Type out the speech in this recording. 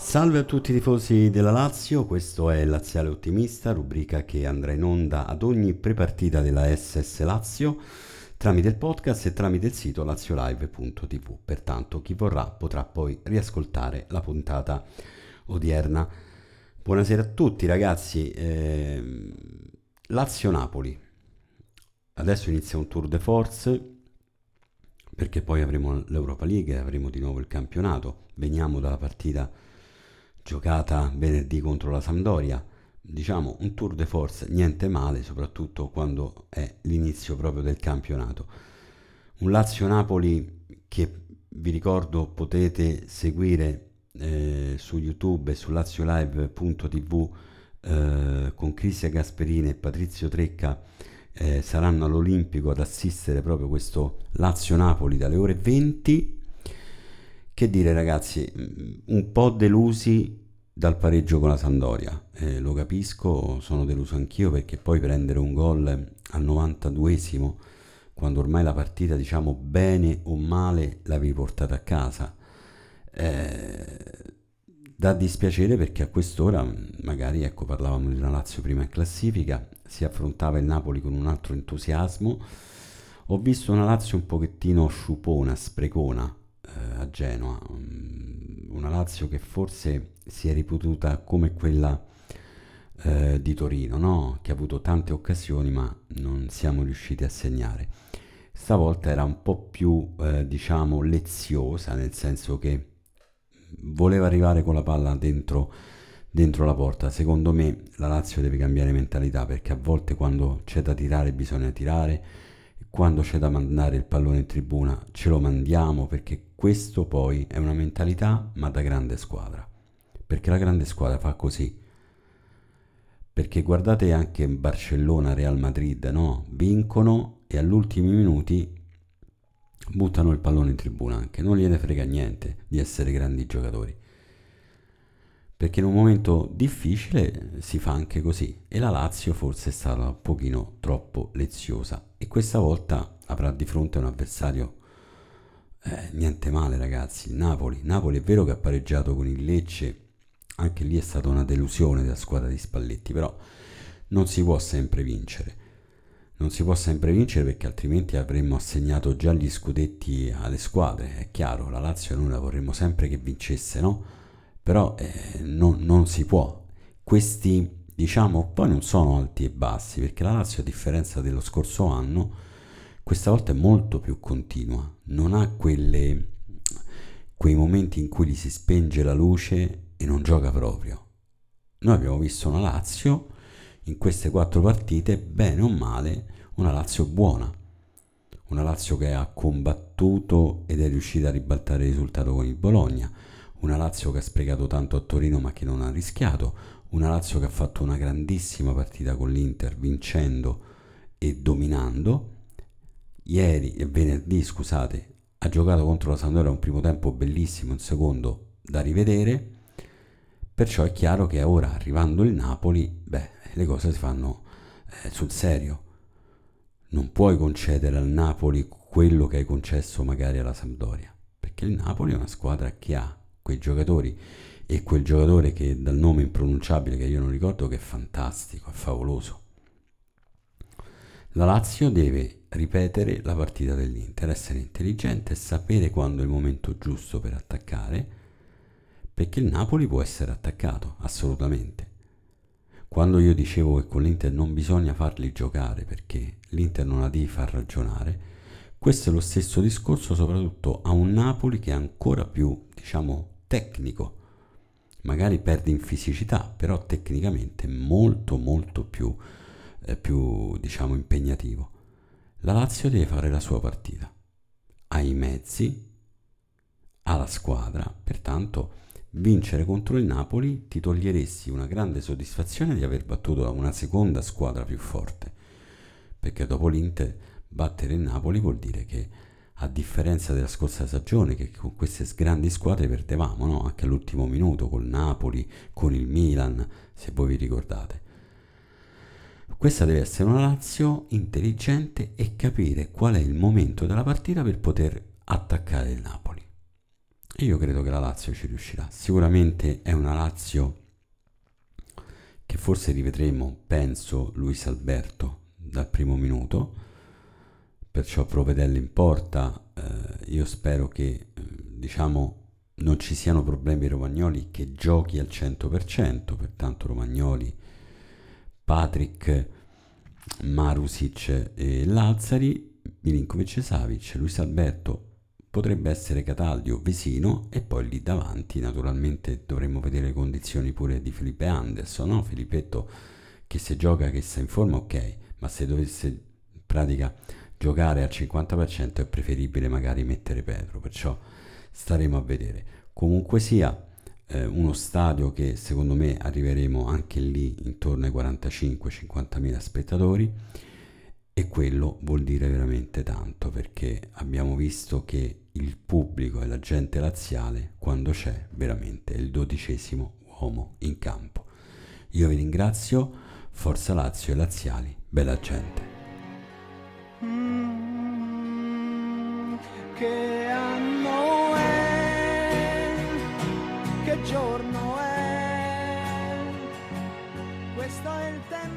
Salve a tutti i tifosi della Lazio, questo è Laziale Ottimista, rubrica che andrà in onda ad ogni prepartita della SS Lazio tramite il podcast e tramite il sito laziolive.tv. Pertanto chi vorrà potrà poi riascoltare la puntata odierna. Buonasera a tutti ragazzi, Lazio-Napoli. Adesso inizia un tour de force perché poi avremo l'Europa League e avremo di nuovo il campionato. Veniamo dalla partita giocata venerdì contro la Sampdoria, diciamo un tour de force niente male, soprattutto quando è l'inizio proprio del campionato. Un Lazio-Napoli che vi ricordo potete seguire su YouTube e su laziolive.tv con Cristian Gasperini e Patrizio Trecca. Saranno all'Olimpico ad assistere proprio questo Lazio-Napoli dalle ore 20. Che dire ragazzi, un po' delusi dal pareggio con la Sampdoria, lo capisco, sono deluso anch'io perché poi prendere un gol al 92esimo, quando ormai la partita diciamo bene o male l'avevi portata a casa, dà dispiacere perché a quest'ora magari ecco parlavamo di una Lazio prima in classifica, si affrontava il Napoli con un altro entusiasmo. Ho visto una Lazio un pochettino sciupona, sprecona a Genoa, una Lazio che forse si è ripetuta come quella di Torino, no? Che ha avuto tante occasioni ma non siamo riusciti a segnare. Stavolta era un po' più diciamo leziosa, nel senso che voleva arrivare con la palla dentro la porta. Secondo me la Lazio deve cambiare mentalità perché a volte quando c'è da tirare bisogna tirare, quando c'è da mandare il pallone in tribuna ce lo mandiamo, perché questo poi è una mentalità ma da grande squadra, perché la grande squadra fa così. Perché guardate anche Barcellona, Real Madrid, no? Vincono e agli ultimi minuti buttano il pallone in tribuna, anche non gliene frega niente di essere grandi giocatori, perché in un momento difficile si fa anche così, e la Lazio forse è stata un pochino troppo leziosa e questa volta avrà di fronte un avversario niente male ragazzi, il Napoli è vero che ha pareggiato con il Lecce, anche lì è stata una delusione della squadra di Spalletti, però non si può sempre vincere. Non si può sempre vincere perché altrimenti avremmo assegnato già gli scudetti alle squadre, è chiaro, la Lazio noi la vorremmo sempre che vincesse, no? Però non si può. Questi, diciamo, poi non sono alti e bassi, perché la Lazio, a differenza dello scorso anno, questa volta è molto più continua, non ha quei momenti in cui gli si spenge la luce e non gioca proprio. Noi abbiamo visto una Lazio in queste 4 partite, bene o male, una Lazio buona, una Lazio che ha combattuto ed è riuscita a ribaltare il risultato con il Bologna, una Lazio che ha sprecato tanto a Torino ma che non ha rischiato, una Lazio che ha fatto una grandissima partita con l'Inter vincendo e dominando. Ieri e venerdì, scusate, ha giocato contro la Sampdoria un primo tempo bellissimo, un secondo da rivedere, perciò è chiaro che ora arrivando il Napoli, beh, le cose si fanno sul serio. Non puoi concedere al Napoli quello che hai concesso magari alla Sampdoria, perché il Napoli è una squadra che ha quei giocatori e quel giocatore che dal nome impronunciabile che io non ricordo, che è fantastico, è favoloso. La Lazio deve ripetere la partita dell'Inter, essere intelligente e sapere quando è il momento giusto per attaccare, perché il Napoli può essere attaccato, assolutamente. Quando io dicevo che con l'Inter non bisogna farli giocare perché l'Inter non la devi far ragionare, questo è lo stesso discorso soprattutto a un Napoli che è ancora più, diciamo, tecnico. Magari perde in fisicità, però tecnicamente è molto molto più diciamo impegnativo. La Lazio deve fare la sua partita, ha i mezzi, ha la squadra, pertanto vincere contro il Napoli ti toglieresti una grande soddisfazione di aver battuto una seconda squadra più forte, perché dopo l'Inter battere il Napoli vuol dire che, a differenza della scorsa stagione che con queste grandi squadre perdevamo, no? Anche all'ultimo minuto col Napoli, con il Milan, se voi vi ricordate. Questa deve essere una Lazio intelligente e capire qual è il momento della partita per poter attaccare il Napoli. e io credo che la Lazio ci riuscirà. Sicuramente è una Lazio che forse rivedremo, penso, Luis Alberto dal primo minuto, perciò Provedel in porta. Io spero che diciamo non ci siano problemi Romagnoli, che giochi al 100%, pertanto Romagnoli, Patrick, Marusic e Lazzari, Milinkovic e Savic, Luis Alberto, potrebbe essere Cataldi o Vesino, e poi lì davanti naturalmente dovremmo vedere le condizioni pure di Felipe Anderson, no? Filippetto che se gioca, che sta in forma, ok, ma se dovesse in pratica giocare al 50% è preferibile magari mettere Pedro, perciò staremo a vedere. Comunque sia, uno stadio che secondo me arriveremo anche lì intorno ai 45-50 mila spettatori, e quello vuol dire veramente tanto, perché abbiamo visto che il pubblico e la gente laziale, quando c'è, veramente è il 12° uomo in campo. Io vi ringrazio, forza Lazio e laziali, bella gente. Che anno è? Che giorno è? Questo è il tempo